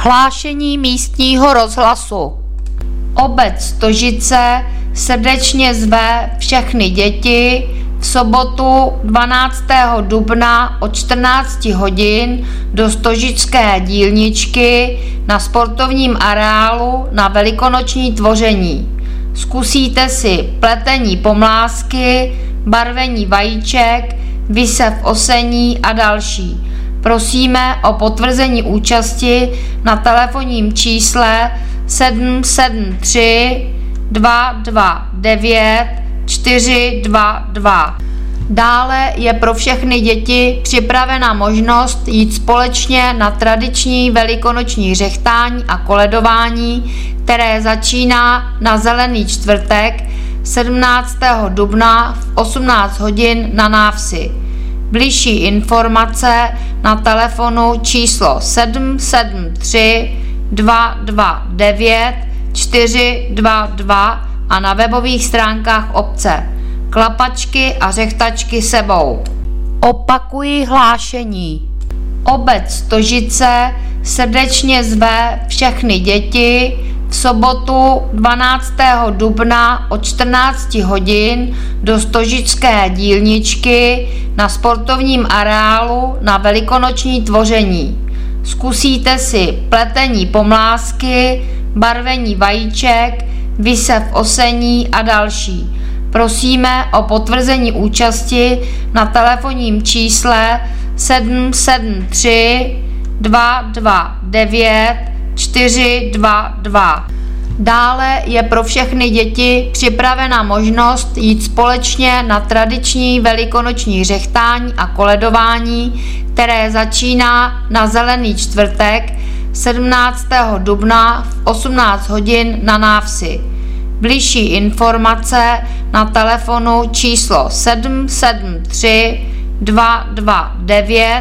Hlášení místního rozhlasu. Obec Stožice srdečně zve všechny děti v sobotu 12. dubna od 14 hodin do Stožické dílničky na sportovním areálu na velikonoční tvoření. Zkusíte si pletení pomlásky, barvení vajíček, výsev osení a další. Prosíme o potvrzení účasti na telefonním čísle 773 229 422. Dále je pro všechny děti připravena možnost jít společně na tradiční velikonoční řechtání a koledování, které začíná na Zelený čtvrtek 17. dubna v 18 hodin na návsi. Bližší informace na telefonu číslo 773 229 422 a na webových stránkách obce. Klapačky a řechtačky sebou. Opakuji hlášení. Obec Stožice srdečně zve všechny děti v sobotu 12. dubna od 14 hodin do Stožické dílničky na sportovním areálu na velikonoční tvoření. Zkusíte si pletení pomlásky, barvení vajíček, výsev osení a další. Prosíme o potvrzení účasti na telefonním čísle 773 229 422. Dále je pro všechny děti připravena možnost jít společně na tradiční velikonoční řechtání a koledování, které začíná na Zelený čtvrtek 17. dubna v 18 hodin na návsi. Bližší informace na telefonu číslo 773 229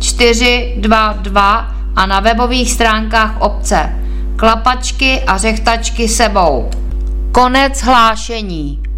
422 a na webových stránkách obce. Klapačky a řechtačky sebou. Konec hlášení.